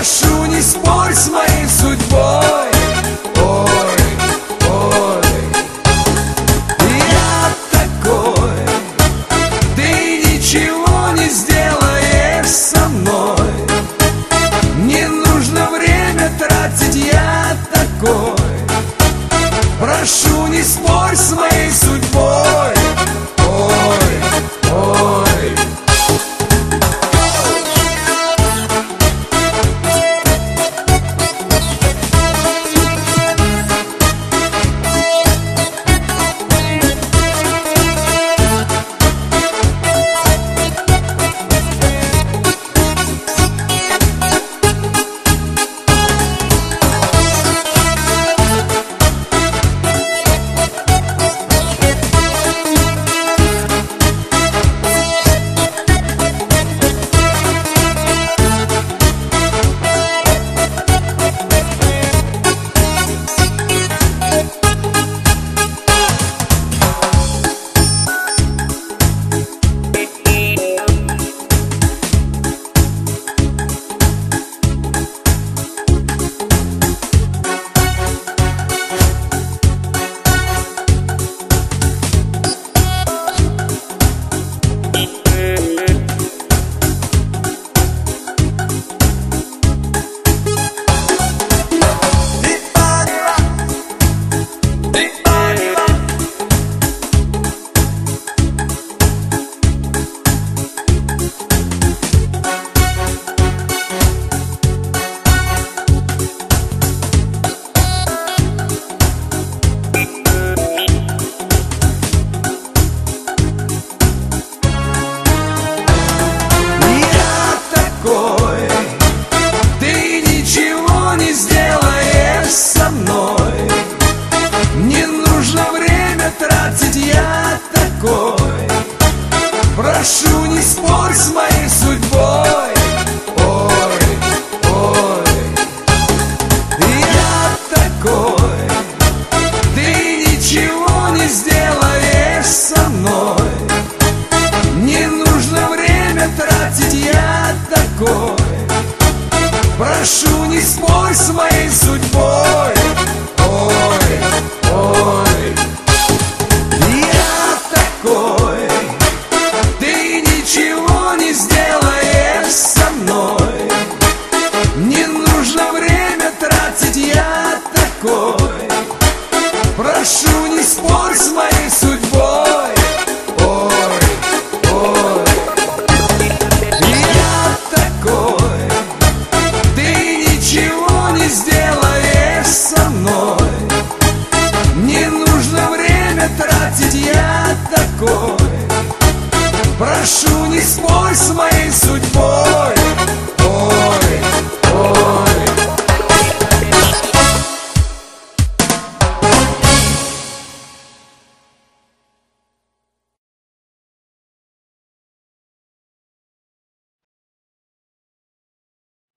Прошу, не спорь с моей судьбой. Ой, ой, я такой, ты ничего не сделаешь со мной. Не нужно время тратить, я такой. Прошу, не спорь с моей судьбой. Ой, ой. Прошу, не спорь с моей судьбой. Ой, ой, я такой, ты ничего не сделаешь со мной. Не нужно время тратить, я такой. Прошу, не спорь с моей судьбой. Ой, ой, я такой, ты ничего не сделаешь со мной. Не нужно время тратить, я такой. Прошу, не спорь с моей судьбой. Ой, ой, я такой, ты ничего не сделаешь со мной. Не нужно время тратить, я такой. Прошу, не спорь с моей